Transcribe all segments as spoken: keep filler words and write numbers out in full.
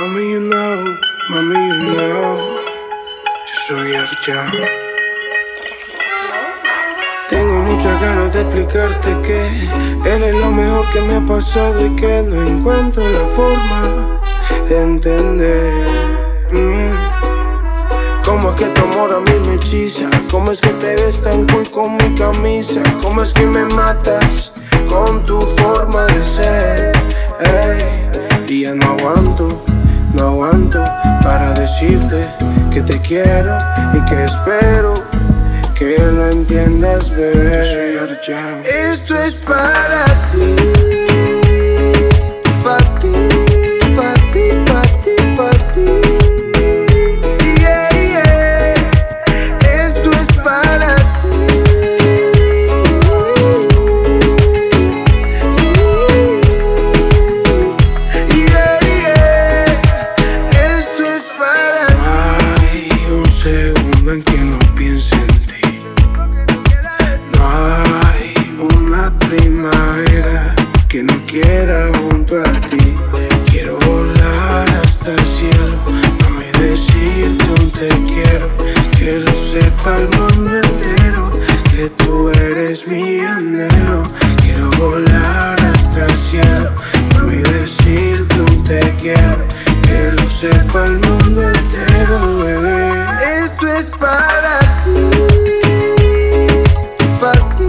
Mami, you know, mami, you know, yo soy Arjan. Tengo muchas ganas de explicarte que eres lo mejor que me ha pasado y que no encuentro la forma de entender. mm. ¿Cómo es que tu amor a mí me hechiza? ¿Cómo es que te ves tan cool con mi camisa? ¿Cómo es que me matas con tu forma de ser? Ey, y ya no aguanto, no aguanto para decirte que te quiero y que espero que lo entiendas, bebé. Yo soy Arjan. Esto es para ti, pa' ti, pa' ti, pa' ti, pa' ti. Yeah, yeah. Esto es para ti. Yeah, yeah. Esto es para ti. Hay un segundo en que no piense en ti. Primavera que no quiera junto a ti. Quiero volar hasta el cielo, mami, decirte un te quiero, que lo sepa el mundo entero, que tú eres mi anhelo. Quiero volar hasta el cielo, mami, decirte un te quiero, que lo sepa el mundo entero, bebé. Esto es para ti, para ti.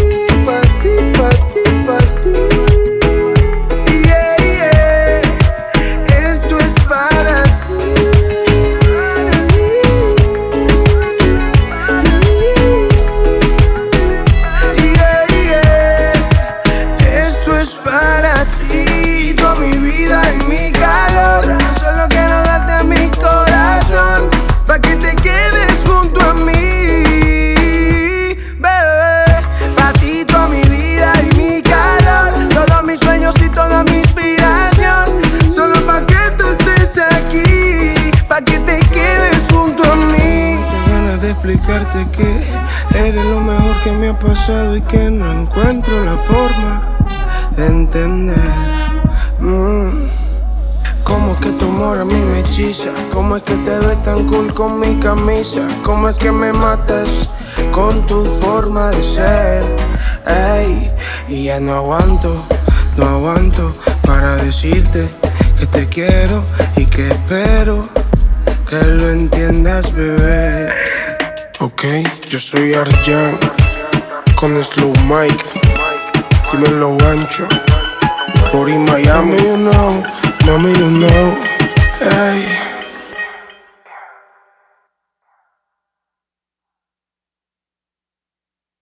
Explicarte que eres lo mejor que me ha pasado y que no encuentro la forma de entender. mm. ¿Cómo es que tu amor a mí me hechiza? ¿Cómo es que te ves tan cool con mi camisa? ¿Cómo es que me matas con tu forma de ser? Ey, y ya no aguanto, no aguanto para decirte que te quiero y que espero que lo entiendas, bebé. Ok, yo soy Arjan con Slow Mike. Dímelo, gancho. Por in Miami, you know, mami, you know. Hey.